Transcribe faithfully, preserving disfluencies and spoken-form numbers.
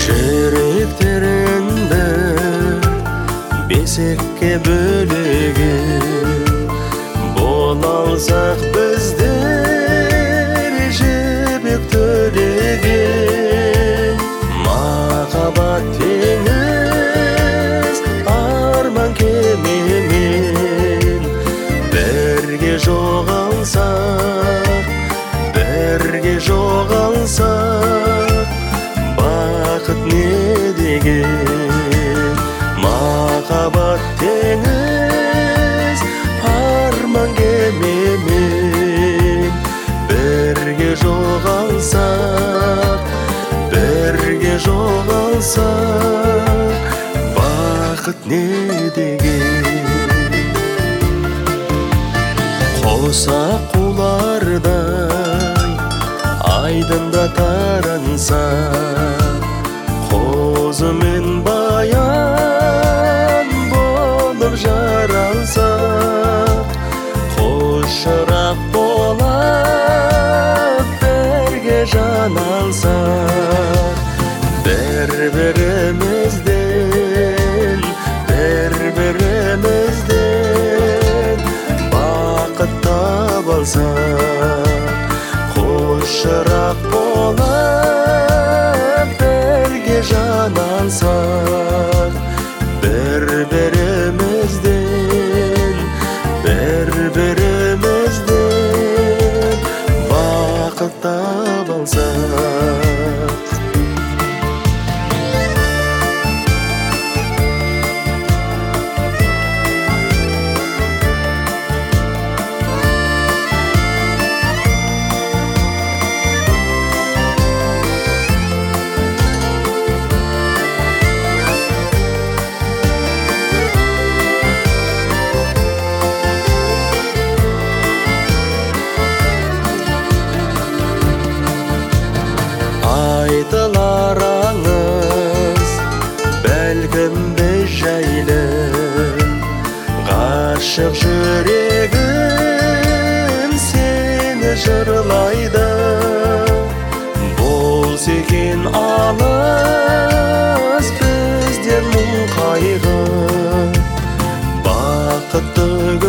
жүректерінде бесекке бөлеген бола алсақ біздер жібек төлеген махаббат теңіз арман кемемен бірге жоғалсақ бірге жоғалсақ бақыт не деген махаббат теңіз арман кемемен бірге жоғалсақ бірге жоғалсақ бақыт не деген қоса құлардай айдында таранса қозы мен баян болып жаралсақ қос шырақ болып бірге жан алсақ бір-бірімізден бір-бірімізден бақыт таба алсақ қос шырақ болып бірге жан алсақ бір-бірімізден бір-бірімізден бақыт таба алсақ. Айтылар аңыз бәлкім біз жайлы ғашық жүрегім сені жырлайды болса екен алыс бізден мұң қайғы бақытты